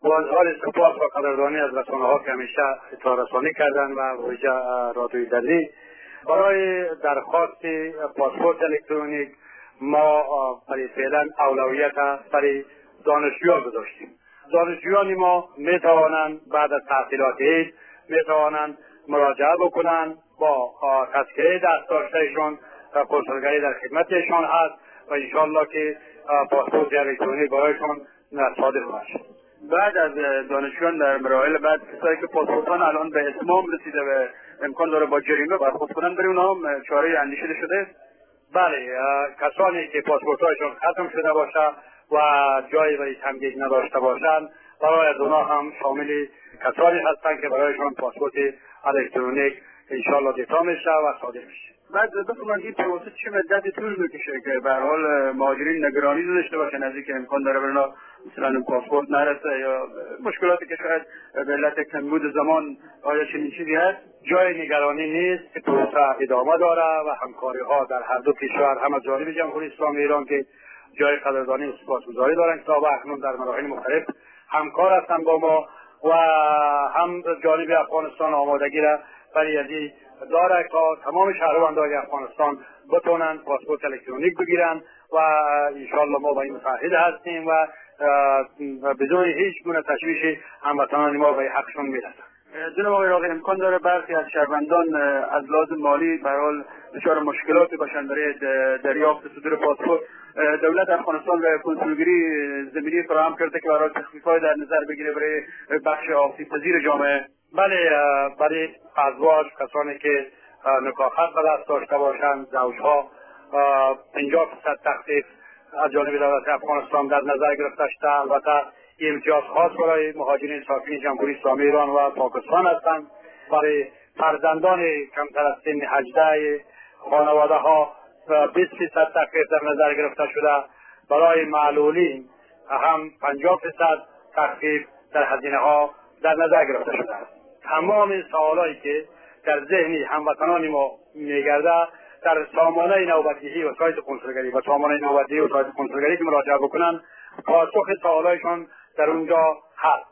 حال سپاس و قدردانی از رسانه‌ها که همیشه اطلاع رسانی کردن و ویژه رادیوی دری. برای درخواست پاسپورت الکترونیک ما برای فعلا اولویت برای دانشجویان گذاشتیم. دانشجویان ما می توانند بعد از تحصیلات عید می توانند مراجعه بکنند با تذکره دست داشتهشان و کنسولگری در خدمتشان هست و انشاءالله که پاسپورت الکترونیک برایشان صادر خواهد شد. بعد از دانشجویان در مراحل بعد کسایی که پاسپورتان الان به اتمام رسیده و امکان داره با جریمه برخورد کنن، برای اونها هم چاره اندیشیده شده؟ بله، کسانی که پاسپورت‌هایشان ختم شده باشه و جایی برای تمدید نداشته باشند برای از اونها هم شامل کسانی هستند که برایشان پاسپورت الکترونیک انشاءالله دیتا میشه و صادر میشه. بعد بفرمایید این پروسه چه مدتی طول میکشه که به هر حال مهاجرین نگرانی داشته باشن از اینکه امکان داره برای مثلا پاسپورت نرسه یا مشکلاتی که شاید به علت کمبود زمان آیا چنین چیزی هست؟ جای نگرانی نیست که پروسه ادامه داره و همکاری ها در هر دو کشور هم از جانب جمهوری اسلامی ایران که جای قدردانی و سپاسگزاری دارن که تا به اکنون در مراحل مختلف همکار هستند با ما و هم جانب افغانستان آمادگی را برای ازی داره تا تمام شهروندان افغانستان بتونن پاسپورت الکترونیک بگیرن و انشاءالله ما با این متحد هستیم و بدون هیچ گونه تشویش هموطنان ما به حقشون میرسن. جناب آقای راقی، امکان داره برخی از شهروندان از لحاظ مالی به هر حال دچار مشکلاتی باشن برای دریافت صدور پاسپورت؟ دولت افغانستان و کنسولگری زمینی فراهم کرده که برای تخفیف‌های در نظر بگیره برای بخش آسیب‌پذیر جامعه؟ بله، برای ازواج، کسانی که نکاحت به دست داشته باشند، زوجها 50% تخفیف از جانب دولت افغانستان در نظر گرفته شده. البته امتیاز خاص برای مهاجرین ساکن جمهوری اسلامی ایران و پاکستان هستند. برای فرزندان کمتر از سن 18 خانواده ها 20% تخفیف در نظر گرفته شده. برای معلولین هم 50% تخفیف در هزینه ها در نظر گرفته شده است. تمام سوالایی که در ذهن هموطنان ما میگرده در سامانه نوبتگیری و سایت کنسولگری و سامانه نوبتگیری و سایت کنسولگری که مراجعه بکنن پاسخ سوالایشان در اونجا هست.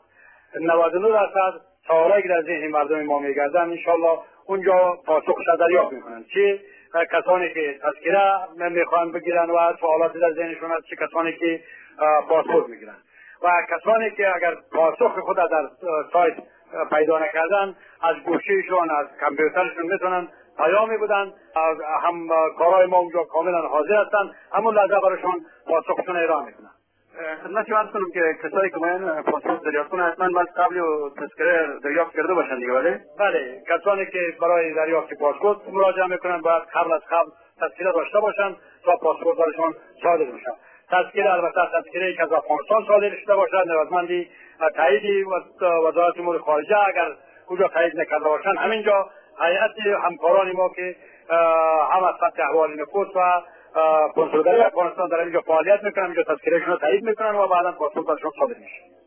99% سوالایی که در ذهن مردم ما میگردن انشالله اونجا پاسخش دریافت میکنن. چه کسانی که تذکره میخوان بگیرن و سوالات در ذهنشون هست، چه کسانی که پاسپورت میگیرن و کسانی که اگر پاسخ خود در سایت پیدا نکردن از گوشیشون از کامپیوترشون میتونن پیامی بدن. هم کارهای ما اونجا کاملا حاضر هستن، همون لحظه برایشون پاسخشون ارائه میکنن. خدمت عرض کنم که کسایی که باید پاسپورت دریافت کنن حتما باید قبل تذکره دریافت کرده باشن دیگه؟ بله، کسانی که برای دریافت پاسپورت مراجعه میکنن باید قبل از تذکره داشته باشن تا پاسپورتشون صادر بشه. تذکره البته تذکره که از افغانستان صادر شده باشد نیازمندی تایید وزارت امور خارجه، اگر کجا تایید نکرده باشن همینجا هیئت همکاران ما که هم از خط احوال نفوس و کنسولگری افغانستان در اینجا فعالیت میکنن، اینجا تذکرهشون رو تایید میکنن و بعدا پاسپورتشون صادر میشه.